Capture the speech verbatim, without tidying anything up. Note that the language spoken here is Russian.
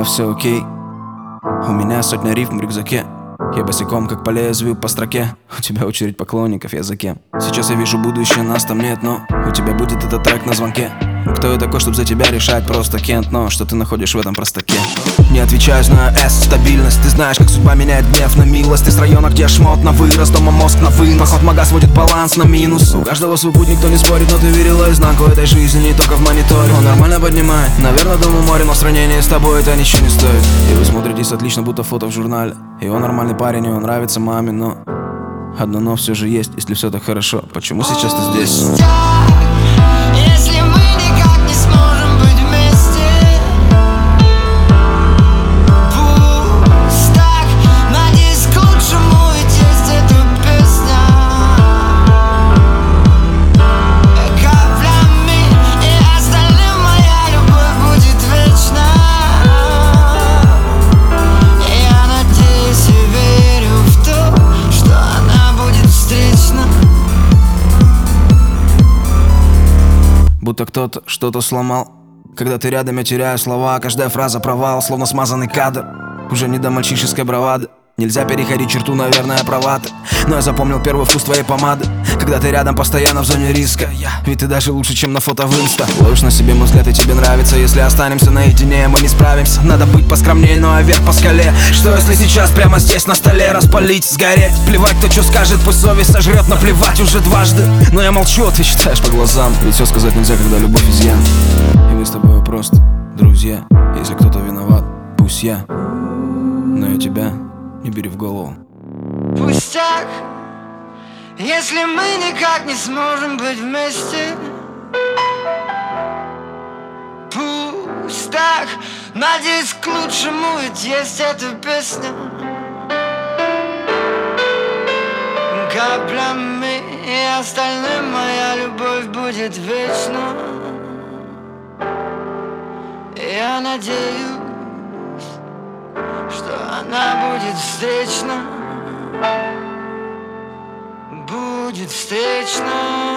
все окей. У меня сотня рифм в рюкзаке. Я босиком, как по лезвию по строке. У тебя очередь поклонников, я за кем? Сейчас я вижу будущее, нас там нет, но у тебя будет этот трек на звонке. Кто я такой, чтобы за тебя решать? Просто Кент, но что ты находишь в этом простаке? Не отвечаешь на S, стабильность. Ты знаешь, как судьба меняет гнев на милость. Ты с района, где шмот на вырост, дома мозг на вынос. Поход мага сводит баланс на минус. У каждого свой путь, никто не спорит, но ты верила изнаку этой жизни, не только в мониторе. Он нормально поднимает, наверное, дом у моря, но в сравнении с тобой это ничего не стоит. И вы смотритесь отлично, будто фото в журнале. И он нормальный парень, и он нравится маме, но одно но все же есть, если все так хорошо. Почему сейчас ты здесь? Если мы никак не сможем быть вместе, пусть так, надеюсь, к лучшему, ведь есть эта песня. Каплями и остальным моя любовь будет вечна. Я надеюсь и верю в то, что она будет встречна. Будто кто-то что-то сломал. Когда ты рядом, я теряю слова. Каждая фраза провал, словно смазанный кадр. Уже не до мальчишеской бравады. Нельзя переходить черту, наверное, права ты. Но я запомнил первый вкус твоей помады. Когда ты рядом, постоянно в зоне риска. Ведь ты даже лучше, чем на фото в инста. Ловишь на себе мой взгляд, и тебе нравится. Если останемся наедине, мы не справимся. Надо быть поскромнее, но вверх по скале. Что если сейчас прямо здесь на столе распалить, сгореть? Плевать, кто что скажет, пусть совесть сожрет. Наплевать уже дважды. Но я молчу, а ты читаешь по глазам. Ведь все сказать нельзя, когда любовь изъян. И мы с тобой просто друзья. Если кто-то виноват, пусть я. Но я тебя не бери в голову. Пустяк, если мы никак не сможем быть вместе. Пусть так, надеюсь, к лучшему, ведь есть эта песня. Каплями и остальным моя любовь будет вечна. Я надеюсь, что она будет встречна, будет встречна.